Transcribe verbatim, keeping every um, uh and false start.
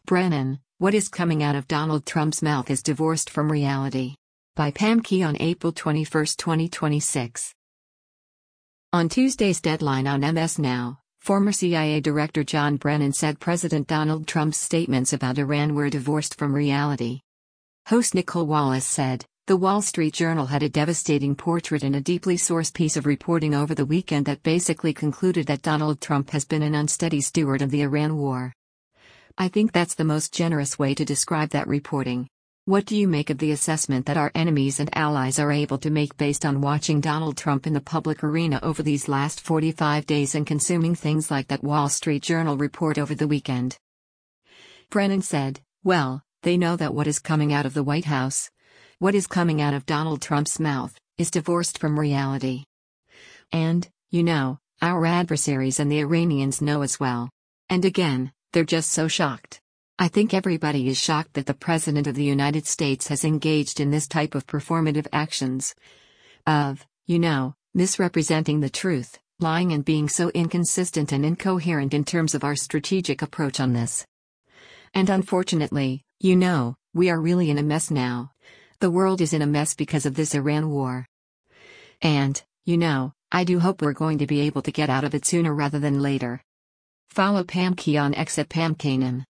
Brennan, what is coming out of Donald Trump's mouth is divorced from reality. By Pam Key on April twenty-first, twenty twenty-six. On Tuesday's Deadline on M S Now, former C I A Director John Brennan said President Donald Trump's statements about Iran were divorced from reality. Host Nicole Wallace said, The Wall Street Journal had a devastating portrait in a deeply sourced piece of reporting over the weekend that basically concluded that Donald Trump has been an unsteady steward of the Iran war. I think that's the most generous way to describe that reporting. What do you make of the assessment that our enemies and allies are able to make based on watching Donald Trump in the public arena over these last forty-five days and consuming things like that Wall Street Journal report over the weekend? Brennan said, well, they know that what is coming out of the White House, what is coming out of Donald Trump's mouth, is divorced from reality. And, you know, our adversaries and the Iranians know as well. And again, they're just so shocked. I think everybody is shocked that the President of the United States has engaged in this type of performative actions. Of, you know, misrepresenting the truth, lying and being so inconsistent and incoherent in terms of our strategic approach on this. And unfortunately, you know, we are really in a mess now. The world is in a mess because of this Iran war. And, you know, I do hope we're going to be able to get out of it sooner rather than later. Follow Pam Key on X at Pam Kanem.